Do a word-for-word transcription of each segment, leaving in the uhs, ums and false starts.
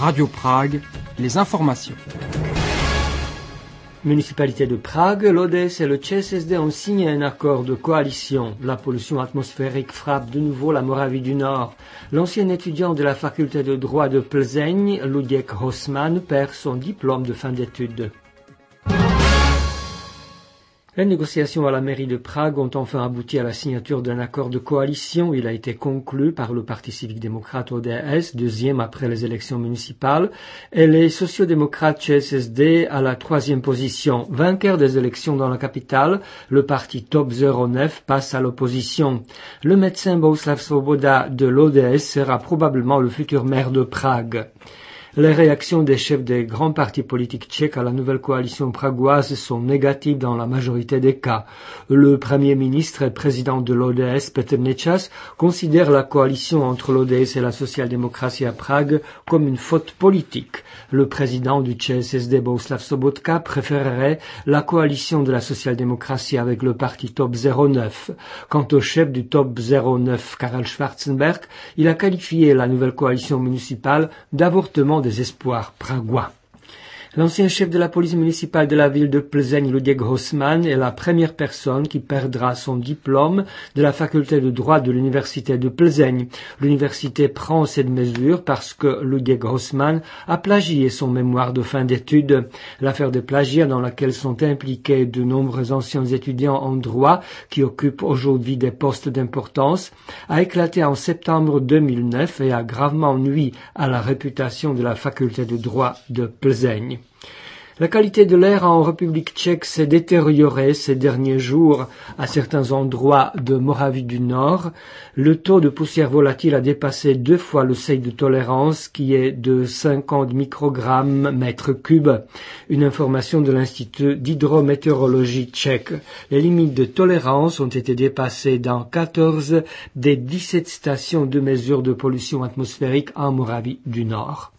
Radio Prague, les informations. Municipalité de Prague, l'O D S et le C S S D ont signé un accord de coalition. La pollution atmosphérique frappe de nouveau la Moravie du Nord. L'ancien étudiant de la faculté de droit de Plzeň, Luděk Hosman, perd son diplôme de fin d'études. Les négociations à la mairie de Prague ont enfin abouti à la signature d'un accord de coalition. Il a été conclu par le Parti civique-démocrate O D S, deuxième après les élections municipales, et les sociodémocrates C S S D à la troisième position. Vainqueur des élections dans la capitale, le parti Top zéro neuf passe à l'opposition. Le médecin Bohuslav Svoboda de l'O D S sera probablement le futur maire de Prague. Les réactions des chefs des grands partis politiques tchèques à la nouvelle coalition pragoise sont négatives dans la majorité des cas. Le Premier ministre et président de l'O D S, Petr Nečas, considère la coalition entre l'O D S et la social-démocratie à Prague comme une faute politique. Le président du C S S D, Bohuslav Sobotka, préférerait la coalition de la social-démocratie avec le parti Top zéro neuf. Quant au chef du Top zéro neuf, Karel Schwarzenberg, il a qualifié la nouvelle coalition municipale d'avortement des espoirs pragois. L'ancien chef de la police municipale de la ville de Plzeň, Luděk Hosman, est la première personne qui perdra son diplôme de la faculté de droit de l'université de Plzeň. L'université prend cette mesure parce que Luděk Hosman a plagié son mémoire de fin d'études. L'affaire de plagiat dans laquelle sont impliqués de nombreux anciens étudiants en droit qui occupent aujourd'hui des postes d'importance a éclaté en septembre deux mille neuf et a gravement nui à la réputation de la faculté de droit de Plzeň. La qualité de l'air en République tchèque s'est détériorée ces derniers jours. À certains endroits de Moravie du Nord, le taux de poussière volatile a dépassé deux fois le seuil de tolérance qui est de cinquante microgrammes mètre cube. Une information de l'Institut d'hydrométéorologie tchèque. Les limites de tolérance ont été dépassées dans quatorze des dix-sept stations de mesure de pollution atmosphérique en Moravie du Nord.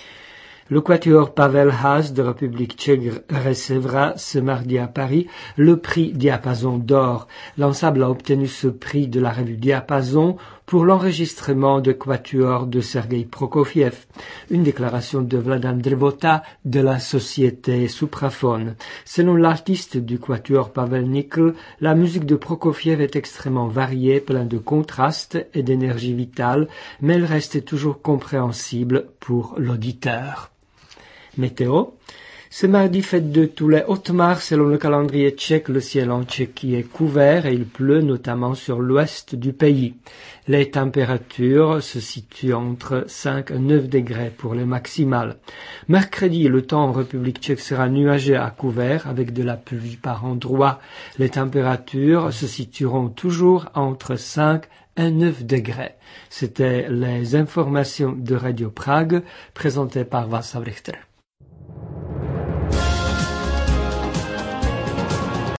Le quatuor Pavel Haas de République tchèque recevra ce mardi à Paris le prix Diapason d'or. L'ensemble a obtenu ce prix de la revue Diapason pour l'enregistrement de quatuor de Sergei Prokofiev. Une déclaration de Vladan Drvota de la société Supraphone. Selon l'artiste du quatuor Pavel Nikl, la musique de Prokofiev est extrêmement variée, pleine de contrastes et d'énergie vitale, mais elle reste toujours compréhensible pour l'auditeur. Météo. Ce mardi, fête de tous les Otmar, selon le calendrier tchèque, le ciel en Tchéquie est couvert et il pleut notamment sur l'ouest du pays. Les températures se situent entre cinq et neuf degrés pour les maximales. Mercredi, le temps en République tchèque sera nuageux à couvert avec de la pluie par endroits. Les températures se situeront toujours entre cinq et neuf degrés. C'était les informations de Radio Prague présentées par Václav Richter.